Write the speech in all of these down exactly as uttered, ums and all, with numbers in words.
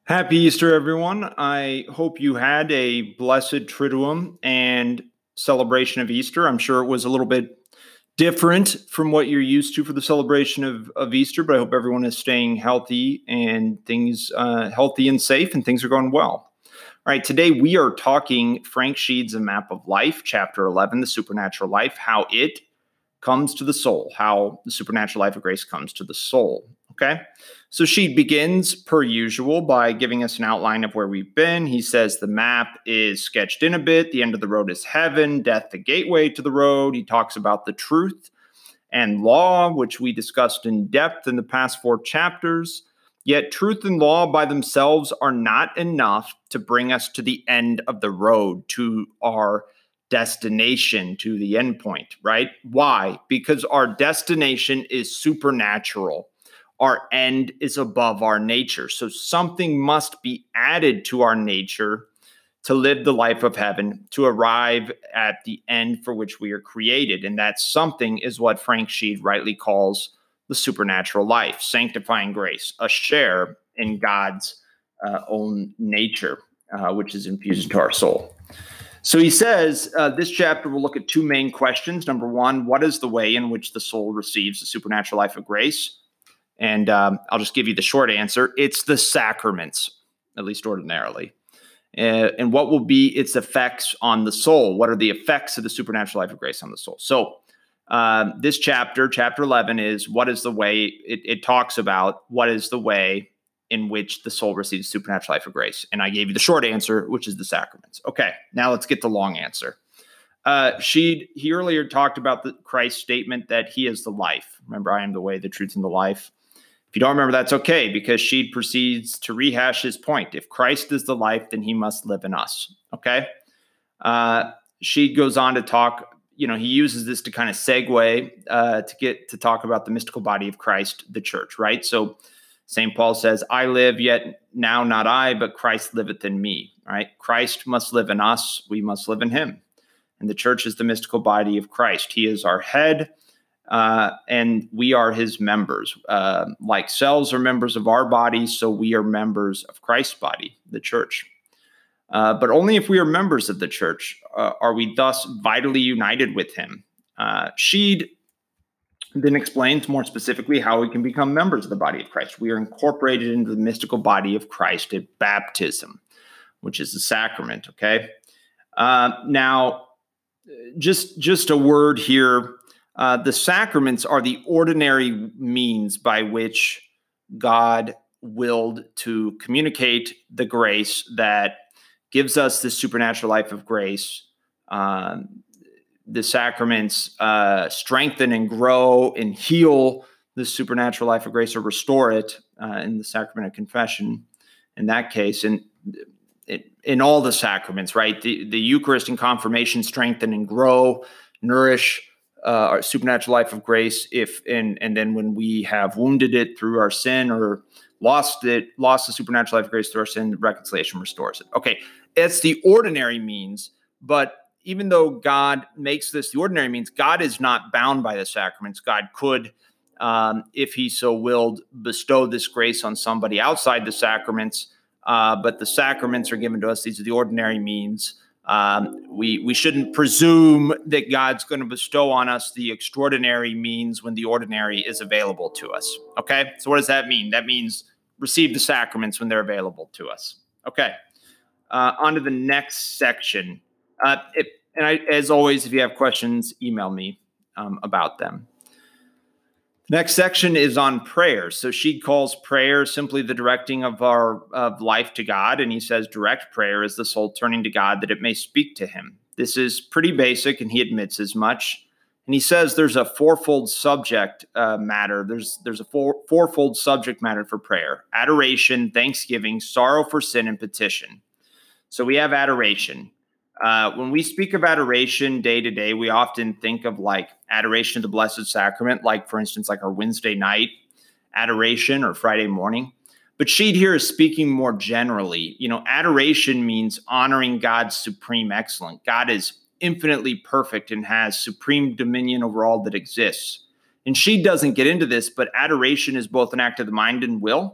Happy Easter, everyone. I hope you had a blessed Triduum and celebration of Easter. I'm sure it was a little bit different from what you're used to for the celebration of, of Easter, but I hope everyone is staying healthy and things uh, healthy and safe and things are going well. All right, today we are talking Frank Sheed's A Map of Life, Chapter eleven, The Supernatural Life, how it comes to the soul, how the supernatural life of grace comes to the soul. Okay, so Sheed begins, per usual, by giving us an outline of where we've been. He says the map is sketched in a bit. The end of the road is heaven, death the gateway to the road. He talks about the truth and law, which we discussed in depth in the past four chapters. Yet truth and law by themselves are not enough to bring us to the end of the road, to our destination, to the end point, right? Why? Because our destination is supernatural. Our end is above our nature. So something must be added to our nature to live the life of heaven, to arrive at the end for which we are created. And that something is what Frank Sheed rightly calls the supernatural life, sanctifying grace, a share in God's uh, own nature, uh, which is infused into our soul. So he says uh, this chapter will look at two main questions. Number one, what is the way in which the soul receives the supernatural life of grace? And um, I'll just give you the short answer. It's the sacraments, at least ordinarily. Uh, and what will be its effects on the soul? What are the effects of the supernatural life of grace on the soul? So um, this chapter, chapter eleven, is what is the way? It, it talks about what is the way in which the soul receives supernatural life of grace. And I gave you the short answer, which is the sacraments. Okay, now let's get the long answer. Uh, Sheed, he earlier talked about the Christ's statement that he is the life. Remember, I am the way, the truth, and the life. If you don't remember, that's okay, because Sheed proceeds to rehash his point. If Christ is the life, then he must live in us, okay? Uh, Sheed goes on to talk, you know, he uses this to kind of segue uh, to get to talk about the mystical body of Christ, the church, right? So Saint Paul says, I live, yet now not I, but Christ liveth in me, right? Christ must live in us, we must live in him. And the church is the mystical body of Christ. He is our head. Uh, and we are his members. Uh, like cells are members of our body, so we are members of Christ's body, the church. Uh, but only if we are members of the church uh, are we thus vitally united with him. Uh, Sheed then explains more specifically how we can become members of the body of Christ. We are incorporated into the mystical body of Christ at baptism, which is the sacrament, okay? Uh, now, just, just a word here. Uh, the sacraments are the ordinary means by which God willed to communicate the grace that gives us the supernatural life of grace. Um, the sacraments uh, strengthen and grow and heal the supernatural life of grace, or restore it uh, in the sacrament of confession, in that case. And in, in all the sacraments, right? The, the Eucharist and confirmation strengthen and grow, nourish Uh, our supernatural life of grace, if and and then when we have wounded it through our sin or lost it, lost the supernatural life of grace through our sin, reconciliation restores it. Okay, it's the ordinary means, but even though God makes this the ordinary means, God is not bound by the sacraments. God could, um, if he so willed, bestow this grace on somebody outside the sacraments, uh, but the sacraments are given to us. These are the ordinary means. Um, we we shouldn't presume that God's going to bestow on us the extraordinary means when the ordinary is available to us. Okay, so what does that mean? That means receive the sacraments when they're available to us. Okay, uh, on to the next section. Uh, if, and I, as always, if you have questions, email me um, about them. Next section is on prayer. So Sheed calls prayer simply the directing of our of life to God. And he says direct prayer is the soul turning to God that it may speak to him. This is pretty basic, and he admits as much. And he says there's a fourfold subject uh, matter. There's, there's a four, fourfold subject matter for prayer: adoration, thanksgiving, sorrow for sin, and petition. So we have adoration. Uh, when we speak of adoration day to day, we often think of like adoration of the Blessed Sacrament, like, for instance, like our Wednesday night adoration or Friday morning. But Sheed here is speaking more generally. You know, adoration means honoring God's supreme excellence. God is infinitely perfect and has supreme dominion over all that exists. And Sheed doesn't get into this, but adoration is both an act of the mind and will,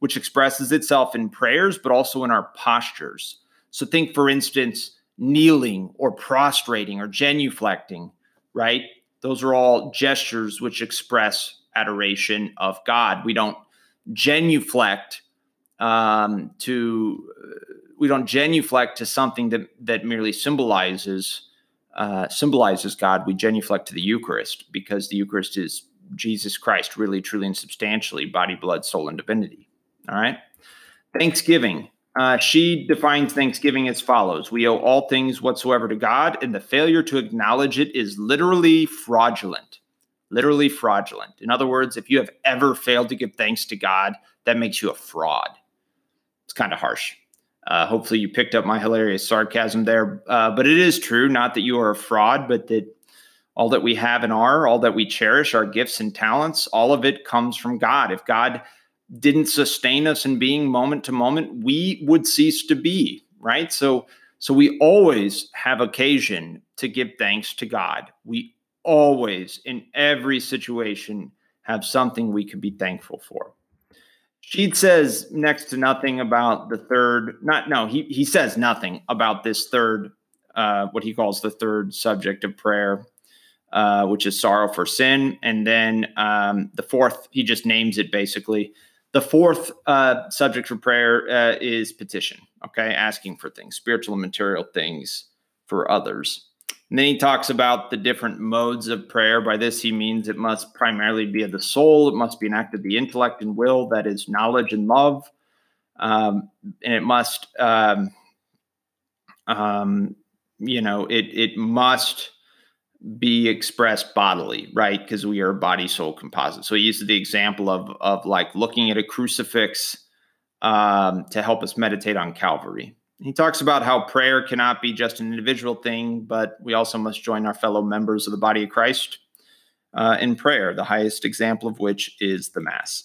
which expresses itself in prayers, but also in our postures. So think, for instance, kneeling or prostrating or genuflecting, right? Those are all gestures which express adoration of God. We don't genuflect um, to we don't genuflect to something that that merely symbolizes uh, symbolizes God. We genuflect to the Eucharist, because the Eucharist is Jesus Christ, really, truly, and substantially, body, blood, soul, and divinity. All right. Thanksgiving. Uh, she defines thanksgiving as follows: we owe all things whatsoever to God, and the failure to acknowledge it is literally fraudulent. Literally fraudulent. In other words, if you have ever failed to give thanks to God, that makes you a fraud. It's kind of harsh. Uh, hopefully you picked up my hilarious sarcasm there. Uh, but it is true, not that you are a fraud, but that all that we have and are, all that we cherish, our gifts and talents, all of it comes from God. If God didn't sustain us in being moment to moment, we would cease to be, right? So, so we always have occasion to give thanks to God. We always, in every situation, have something we can be thankful for. She says next to nothing about the third, not, no, he, he says nothing about this third, uh, what he calls the third subject of prayer, uh, which is sorrow for sin. And then um, the fourth, he just names it basically. The fourth uh, subject for prayer uh, is petition, okay? Asking for things, spiritual and material things for others. And then he talks about the different modes of prayer. By this, he means it must primarily be of the soul. It must be an act of the intellect and will, that is knowledge and love. Um, and it must, um, um, you know, it it must be expressed bodily, right? Because we are a body soul composite. So he uses the example of of like looking at a crucifix um, to help us meditate on Calvary. He talks about how prayer cannot be just an individual thing, but we also must join our fellow members of the body of Christ uh, in prayer, the highest example of which is the Mass.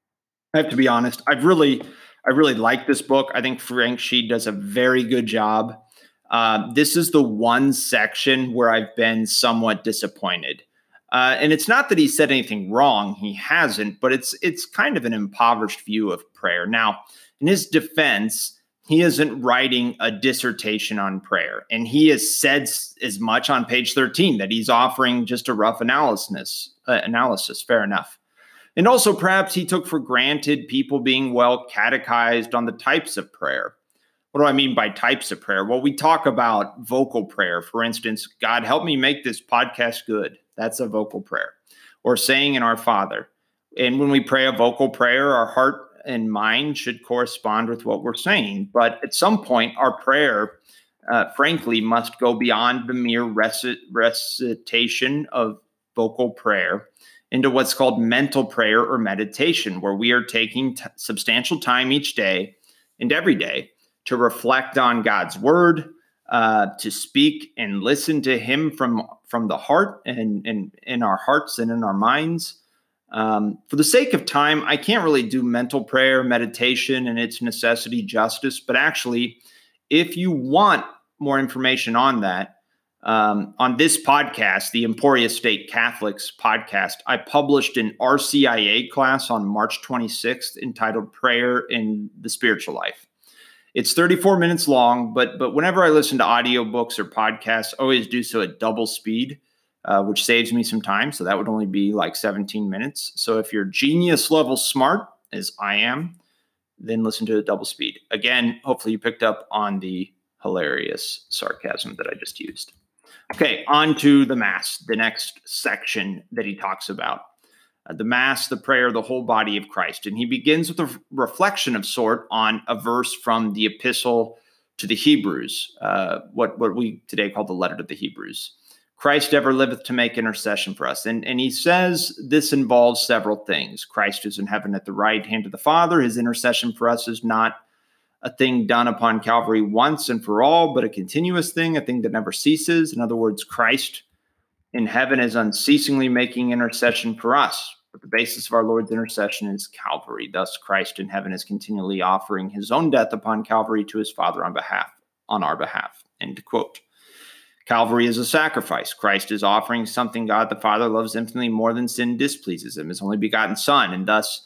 I have to be honest, I've really, I really like this book. I think Frank Sheed does a very good job. Uh, this is the one section where I've been somewhat disappointed. Uh, and it's not that he said anything wrong. He hasn't, but it's it's kind of an impoverished view of prayer. Now, in his defense, he isn't writing a dissertation on prayer. And he has said as much on page thirteen, that he's offering just a rough analysis, uh, analysis. Fair enough. And also, perhaps he took for granted people being well catechized on the types of prayer. What do I mean by types of prayer? Well, we talk about vocal prayer. For instance, God, help me make this podcast good. That's a vocal prayer. Or saying in Our Father. And when we pray a vocal prayer, our heart and mind should correspond with what we're saying. But at some point, our prayer, uh, frankly, must go beyond the mere recit- recitation of vocal prayer into what's called mental prayer or meditation, where we are taking t- substantial time each day and every day to reflect on God's word, uh, to speak and listen to him from, from the heart and, and in our hearts and in our minds. Um, for the sake of time, I can't really do mental prayer, meditation, and its necessity justice. But actually, if you want more information on that, um, on this podcast, the Emporia State Catholics podcast, I published an R C I A class on March twenty-sixth entitled Prayer in the Spiritual Life. It's thirty-four minutes long, but but whenever I listen to audiobooks or podcasts, I always do so at double speed. Uh, which saves me some time. So that would only be like seventeen minutes. So if you're genius level smart, as I am, then listen to it double speed. Again, hopefully you picked up on the hilarious sarcasm that I just used. Okay, on to the Mass, the next section that he talks about. Uh, the Mass, the prayer, the whole body of Christ. And he begins with a reflection of sort on a verse from the Epistle to the Hebrews, uh, what, what we today call the letter to the Hebrews. Christ ever liveth to make intercession for us. And, and he says this involves several things. Christ is in heaven at the right hand of the Father. His intercession for us is not a thing done upon Calvary once and for all, but a continuous thing, a thing that never ceases. In other words, Christ in heaven is unceasingly making intercession for us. But the basis of our Lord's intercession is Calvary. Thus, Christ in heaven is continually offering his own death upon Calvary to his Father on behalf, on our behalf. End quote. Calvary is a sacrifice. Christ is offering something God the Father loves infinitely more than sin displeases him, his only begotten Son. And thus,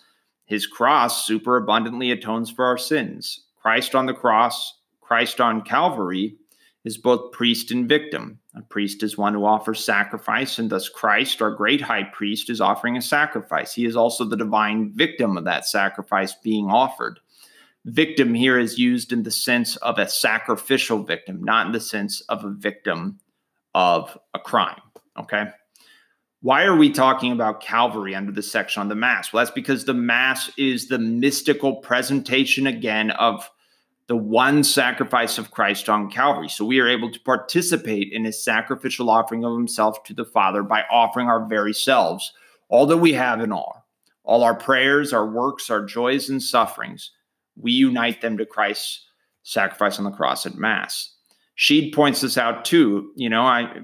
His cross superabundantly atones for our sins. Christ on the cross, Christ on Calvary, is both priest and victim. A priest is one who offers sacrifice, and thus Christ, our great high priest, is offering a sacrifice. He is also the divine victim of that sacrifice being offered. Victim here is used in the sense of a sacrificial victim, not in the sense of a victim of a crime, okay? Why are we talking about Calvary under this section on the Mass? Well, that's because the Mass is the mystical presentation again of the one sacrifice of Christ on Calvary. So we are able to participate in his sacrificial offering of himself to the Father by offering our very selves, all that we have and are, all our prayers, our works, our joys and sufferings. We unite them to Christ's sacrifice on the cross at Mass. Sheed points this out too. You know, I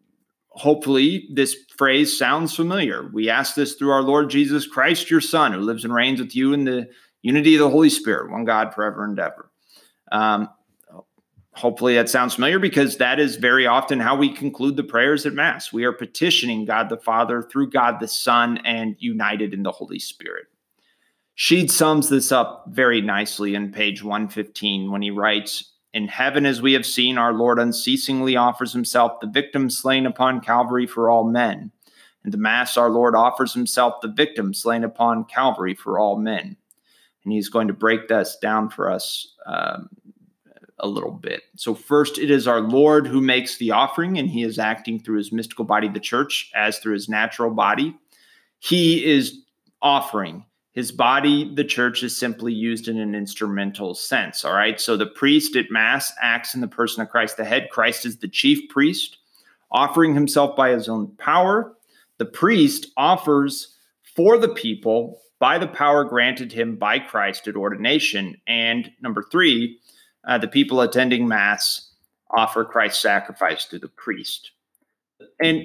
hopefully this phrase sounds familiar. We ask this through our Lord Jesus Christ, your Son, who lives and reigns with you in the unity of the Holy Spirit, one God forever and ever. Um, hopefully that sounds familiar, because that is very often how we conclude the prayers at Mass. We are petitioning God the Father through God the Son and united in the Holy Spirit. Sheed sums this up very nicely in page one fifteen when he writes, "In heaven, as we have seen, our Lord unceasingly offers himself the victim slain upon Calvary for all men. In the Mass, our Lord offers himself the victim slain upon Calvary for all men." And he's going to break this down for us um, a little bit. So first, it is our Lord who makes the offering, and he is acting through his mystical body, the church, as through his natural body. He is offering. His body, the church, is simply used in an instrumental sense, all right? So the priest at Mass acts in the person of Christ the head. Christ is the chief priest, offering himself by his own power. The priest offers for the people by the power granted him by Christ at ordination. And number three, uh, the people attending Mass offer Christ's sacrifice to the priest. And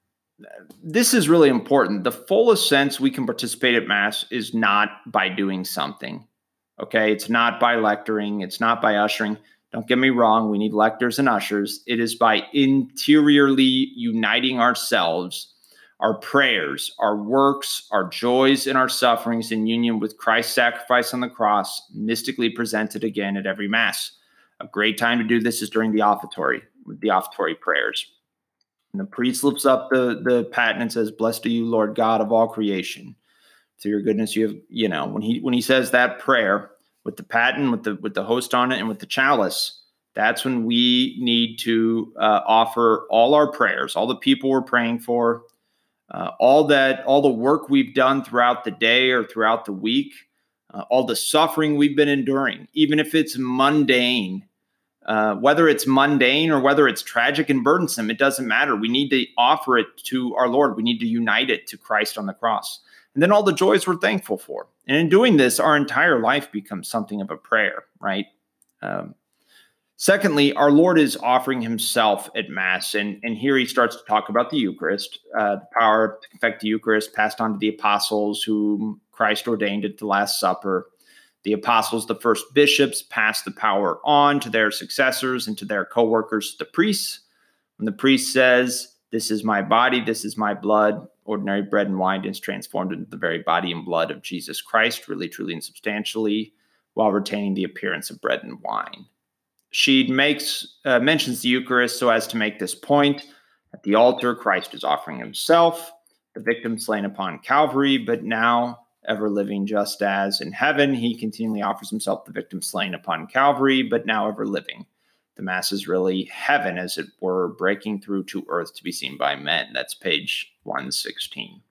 this is really important. The fullest sense we can participate at Mass is not by doing something, okay? It's not by lectoring. It's not by ushering. Don't get me wrong. We need lectors and ushers. It is by interiorly uniting ourselves, our prayers, our works, our joys, and our sufferings in union with Christ's sacrifice on the cross, mystically presented again at every Mass. A great time to do this is during the offertory, with the offertory prayers. And the priest lifts up the, the paten and says, "Blessed are you, Lord God of all creation. Through your goodness, you have," you know, when he when he says that prayer with the paten, with the with the host on it, and with the chalice, that's when we need to uh, offer all our prayers, all the people we're praying for, Uh, all that, all the work we've done throughout the day or throughout the week, uh, all the suffering we've been enduring, even if it's mundane, uh, whether it's mundane or whether it's tragic and burdensome, it doesn't matter. We need to offer it to our Lord. We need to unite it to Christ on the cross. And then all the joys we're thankful for. And in doing this, our entire life becomes something of a prayer, right? Um, Secondly, our Lord is offering himself at Mass, and, and here he starts to talk about the Eucharist, uh, the power to confect the Eucharist passed on to the apostles whom Christ ordained at the Last Supper. The apostles, the first bishops, passed the power on to their successors and to their co-workers, the priests. When the priest says, "This is my body, this is my blood," ordinary bread and wine is transformed into the very body and blood of Jesus Christ, really, truly, and substantially, while retaining the appearance of bread and wine. She makes uh, mentions the Eucharist so as to make this point. At the altar, Christ is offering himself, the victim slain upon Calvary, but now ever living just as in heaven, he continually offers himself, the victim slain upon Calvary, but now ever living. The Mass is really heaven, as it were, breaking through to earth to be seen by men. That's page one sixteen.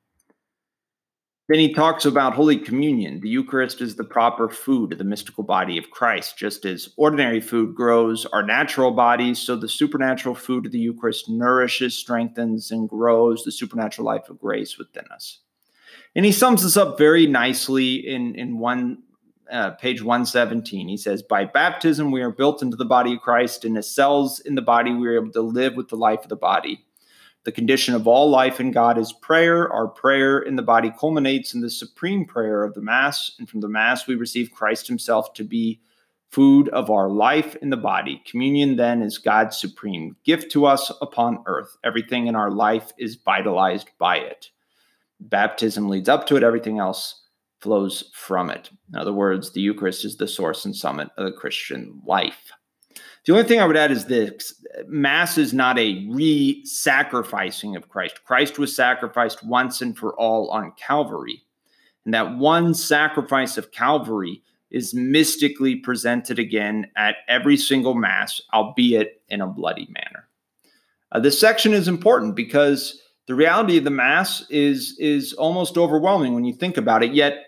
Then he talks about Holy Communion. The Eucharist is the proper food of the mystical body of Christ. Just as ordinary food grows our natural bodies, so the supernatural food of the Eucharist nourishes, strengthens, and grows the supernatural life of grace within us. And he sums this up very nicely in, in one uh, page one seventeen. He says, "By baptism we are built into the body of Christ, and as cells in the body we are able to live with the life of the body. The condition of all life in God is prayer. Our prayer in the body culminates in the supreme prayer of the Mass, and from the Mass we receive Christ himself to be food of our life in the body. Communion then is God's supreme gift to us upon earth. Everything in our life is vitalized by it. Baptism leads up to it. Everything else flows from it. In other words, the Eucharist is the source and summit of the Christian life. The only thing I would add is this: Mass is not a re-sacrificing of Christ. Christ was sacrificed once and for all on Calvary. And that one sacrifice of Calvary is mystically presented again at every single Mass, albeit in a bloody manner. Uh, this section is important because the reality of the Mass is, is almost overwhelming when you think about it, yet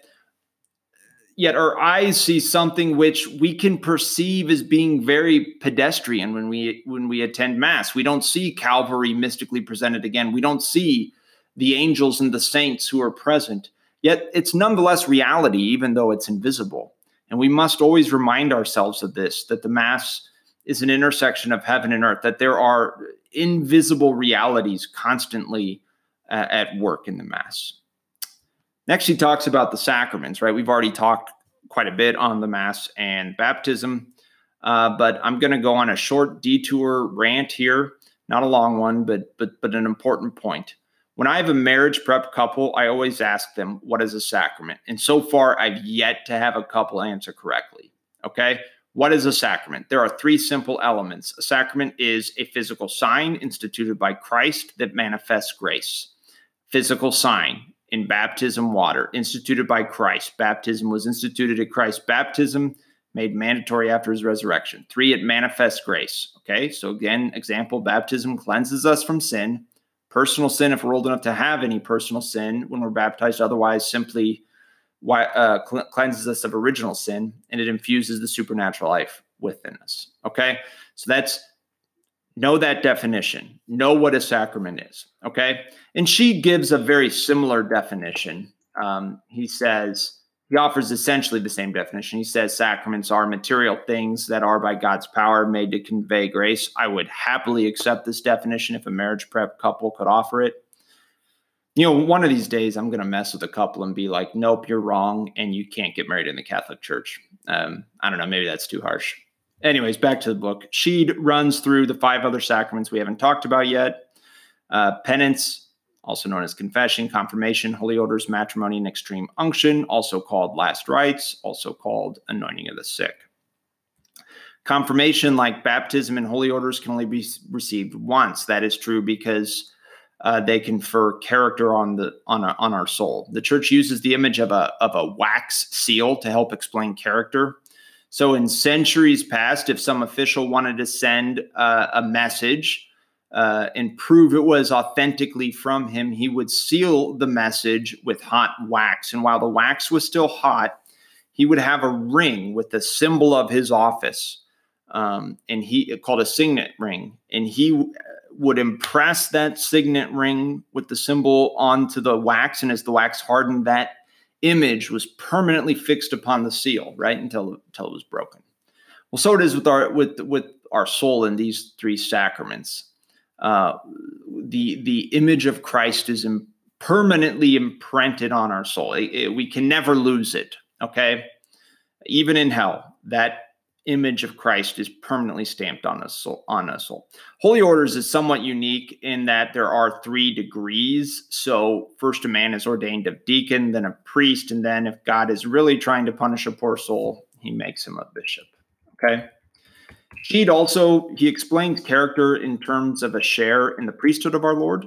Yet our eyes see something which we can perceive as being very pedestrian when we when we attend Mass. We don't see Calvary mystically presented again. We don't see the angels and the saints who are present. Yet it's nonetheless reality, even though it's invisible. And we must always remind ourselves of this, that the Mass is an intersection of heaven and earth, that there are invisible realities constantly uh, at work in the Mass. Next, he talks about the sacraments, right? We've already talked quite a bit on the Mass and baptism, uh, but I'm going to go on a short detour rant here, not a long one, but but but an important point. When I have a marriage prep couple, I always ask them, what is a sacrament? And so far, I've yet to have a couple answer correctly, okay? What is a sacrament? There are three simple elements. A sacrament is a physical sign instituted by Christ that manifests grace. Physical sign. In baptism, water, instituted by Christ. Baptism was instituted at Christ's baptism, made mandatory after his resurrection. Three, it manifests grace. Okay, so again, example, baptism cleanses us from sin. Personal sin, if we're old enough to have any personal sin when we're baptized, otherwise simply uh, cleanses us of original sin, and it infuses the supernatural life within us. Okay, so that's know that definition. Know what a sacrament is, okay? And she gives a very similar definition. Um, he says, he offers essentially the same definition. He says sacraments are material things that are by God's power made to convey grace. I would happily accept this definition if a marriage prep couple could offer it. You know, one of these days I'm going to mess with a couple and be like, nope, you're wrong, and you can't get married in the Catholic Church. Um, I don't know, maybe that's too harsh. Anyways, back to the book. She runs through the five other sacraments we haven't talked about yet. Uh, penance, also known as confession, confirmation, holy orders, matrimony, and extreme unction, also called last rites, also called anointing of the sick. Confirmation, like baptism and holy orders, can only be received once. That is true because uh, they confer character on the on, a, on our soul. The church uses the image of a, of a wax seal to help explain character. So in centuries past, if some official wanted to send uh, a message uh, and prove it was authentically from him, he would seal the message with hot wax. And while the wax was still hot, he would have a ring with the symbol of his office, um, and he called a signet ring. And he would impress that signet ring with the symbol onto the wax. And as the wax hardened, that image was permanently fixed upon the seal, right, until until it was broken. Well, so it is with our with with our soul in these three sacraments. Uh, the the image of Christ is im- permanently imprinted on our soul. It, it, we can never lose it. Okay, even in hell, that image of Christ is permanently stamped on us soul, on us soul. Holy orders is somewhat unique in that there are three degrees. So first a man is ordained a deacon, then a priest, and then if God is really trying to punish a poor soul, he makes him a bishop. Okay. She'd also, he explains character in terms of a share in the priesthood of our Lord.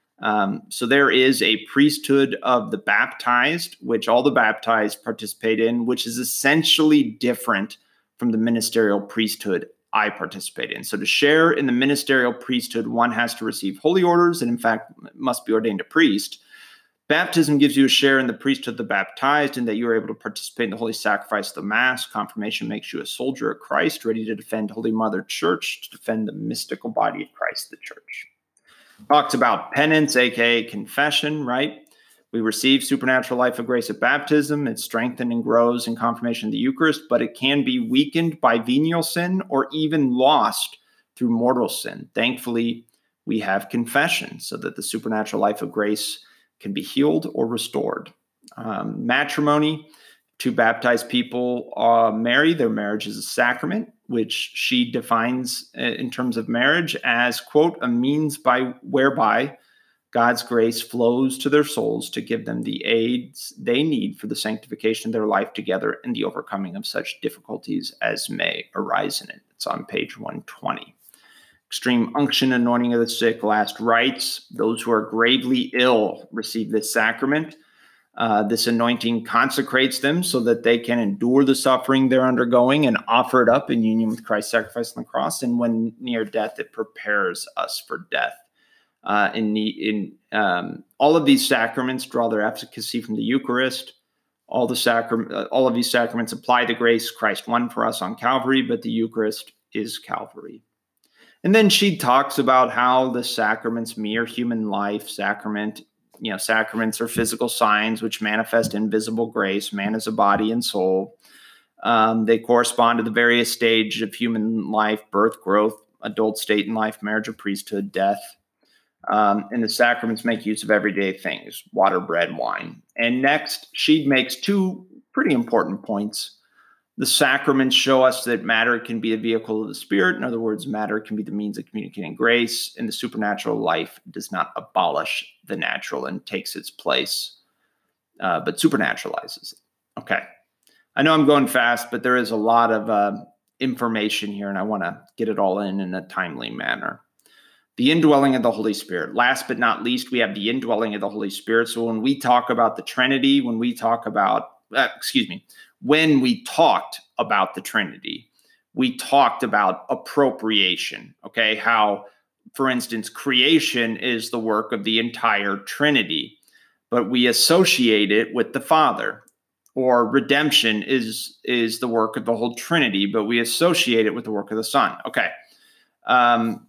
Um, so there is a priesthood of the baptized, which all the baptized participate in, which is essentially different from the ministerial priesthood I participate in. So to share in the ministerial priesthood, one has to receive holy orders and in fact must be ordained a priest. Baptism gives you a share in the priesthood of the baptized in that you are able to participate in the holy sacrifice of the Mass. Confirmation makes you a soldier of Christ, ready to defend Holy Mother Church, to defend the mystical body of Christ, the church. Talks about penance, aka confession, right? We receive supernatural life of grace at baptism. It's strengthened and grows in confirmation of the Eucharist, but it can be weakened by venial sin or even lost through mortal sin. Thankfully, we have confession so that the supernatural life of grace can be healed or restored. Um, matrimony, two baptized people uh, marry. Their marriage is a sacrament, which she defines uh, in terms of marriage as, quote, a means by whereby God's grace flows to their souls to give them the aids they need for the sanctification of their life together and the overcoming of such difficulties as may arise in it. It's on page one twenty. Extreme unction, anointing of the sick, last rites. Those who are gravely ill receive this sacrament. Uh, this anointing consecrates them so that they can endure the suffering they're undergoing and offer it up in union with Christ's sacrifice on the cross. And when near death, it prepares us for death. Uh, in the, in um, all of these sacraments draw their efficacy from the Eucharist. All the sacram- uh, all of these sacraments apply the grace Christ won for us on Calvary, but the Eucharist is Calvary. And then she talks about how the sacraments mirror human life. Sacrament, you know, sacraments are physical signs which manifest invisible grace. Man is a body and soul. Um, they correspond to the various stages of human life: birth, growth, adult state in life, marriage or priesthood, death. Um, and the sacraments make use of everyday things: water, bread, wine. And next, she makes two pretty important points. The sacraments show us that matter can be a vehicle of the Spirit. In other words, matter can be the means of communicating grace, and the supernatural life does not abolish the natural and takes its place, uh, but supernaturalizes it. Okay. I know I'm going fast, but there is a lot of uh, information here, and I want to get it all in in a timely manner. The indwelling of the Holy Spirit. Last but not least, we have the indwelling of the Holy Spirit. So when we talk about the Trinity, when we talk about, uh, excuse me, when we talked about the Trinity, we talked about appropriation, okay? How, for instance, creation is the work of the entire Trinity, but we associate it with the Father. Or redemption is, is the work of the whole Trinity, but we associate it with the work of the Son. Okay. Um,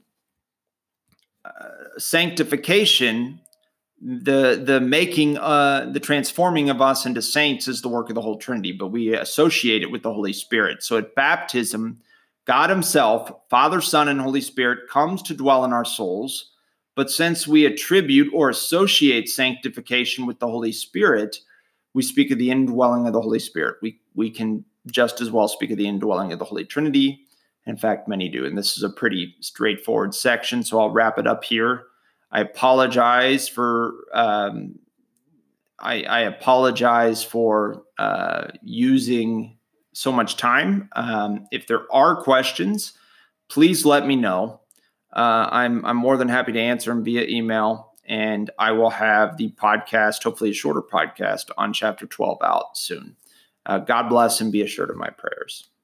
uh, sanctification, the the making, uh, the transforming of us into saints is the work of the whole Trinity, but we associate it with the Holy Spirit. So at baptism, God himself, Father, Son, and Holy Spirit comes to dwell in our souls. But since we attribute or associate sanctification with the Holy Spirit, we speak of the indwelling of the Holy Spirit. We, we can just as well speak of the indwelling of the Holy Trinity. In fact, many do. And this is a pretty straightforward section, so I'll wrap it up here. I apologize for um, I, I apologize for uh, using so much time. Um, if there are questions, please let me know. Uh, I'm I'm more than happy to answer them via email, and I will have the podcast, hopefully a shorter podcast, on chapter twelve out soon. Uh, God bless, and be assured of my prayers.